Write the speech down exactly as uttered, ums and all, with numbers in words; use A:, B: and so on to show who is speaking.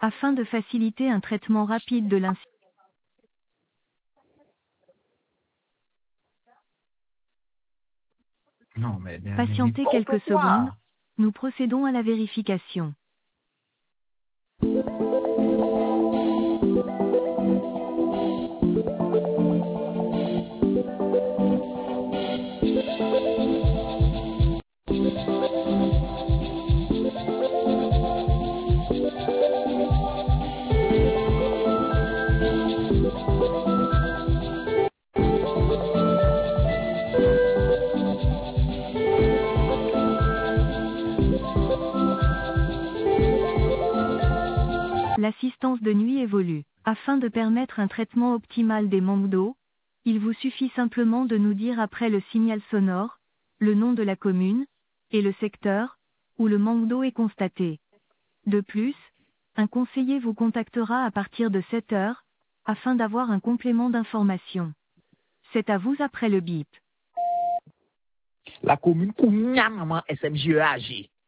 A: afin de faciliter un traitement rapide de l'incident.
B: Non, mais
A: Patientez quelques secondes, nous procédons à la vérification. L'assistance de nuit évolue. Afin de permettre un traitement optimal des manques d'eau, il vous suffit simplement de nous dire après le signal sonore, le nom de la commune, et le secteur, où le manque d'eau est constaté. De plus, un conseiller vous contactera à partir de sept heures, afin d'avoir un complément d'information. C'est à vous après le bip.
C: La commune Kounia maman S M G E A G.